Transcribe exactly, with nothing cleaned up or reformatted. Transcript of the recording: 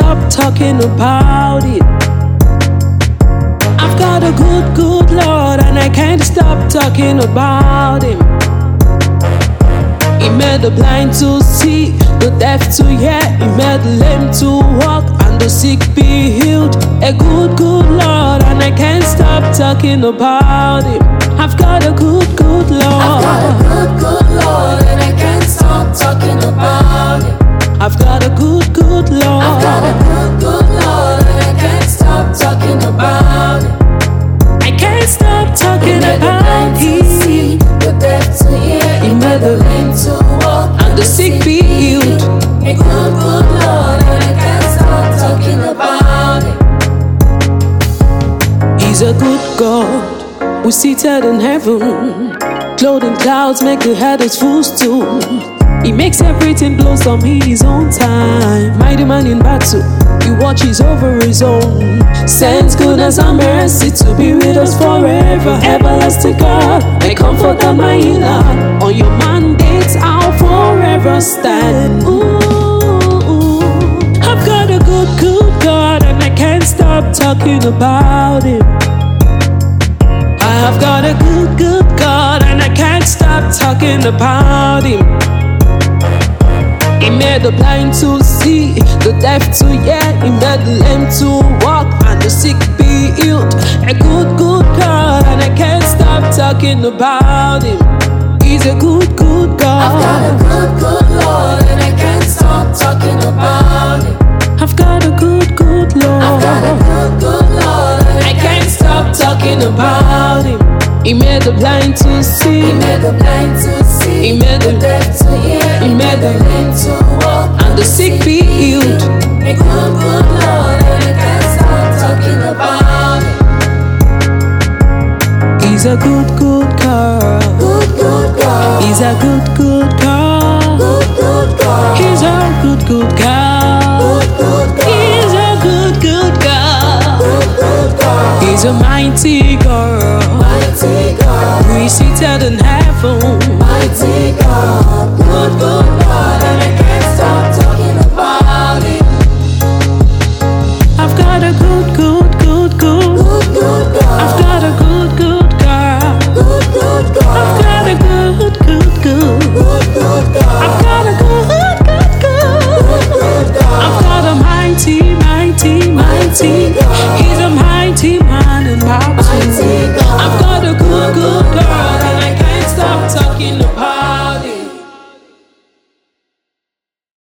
stop talking about it. I've got a good, good Lord, and I can't stop talking about Him. He made the blind to see, the deaf to hear. He made the lame to walk, and the sick be healed. A good, good Lord, and I can't stop talking about Him. I've got a good, good Lord. I've got a good, good Lord, and I can't stop talking about Him. I've got a good, good Lord. I've got a good, good Lord, and I can't stop talking about Him. I can't stop talking He about made the blind to see, Him. the deaf to hear. He made the lame to walk, And the sick be healed. A good, good Lord, and I can't stop talking about Him. He's a good God, we're seated in heaven. Clothed in clouds, make the head his footstool. He makes everything blossom in His own time. Mighty man in battle, He watches over His own. Sends goodness and mercy to be with us forever. Everlasting God, my comfort and my healer. On your mandates I'll forever stand. Ooh, I've got a good, good God, and I can't stop talking about Him. I've got a good, good God, and I can't stop talking about Him. He made the blind to see, the deaf to hear. He made the lame to walk, and the sick be healed. A good, good God, and I can't stop talking about Him. He's a good, good God. I've got a good, good Lord, and I can't stop talking about Him. I've got a good, good Lord. I've got a good, good Lord, and I can't stop talking about Him. He made the blind to see. He made the blind to see. He made the deaf to hear. He made the lame to walk, and the sick be healed. A good, good Lord, and I can't stop talking about Him. He's a good, good God. Good, good God. He's a good, good God. Good, good God. He's a good, good God. Good, good God. He's a good, good God. Good, good God. He's a mighty God. Mighty God. We seated in heaven. Mighty God. Good, good God, and I can't stop talking about Him. I've got a good, good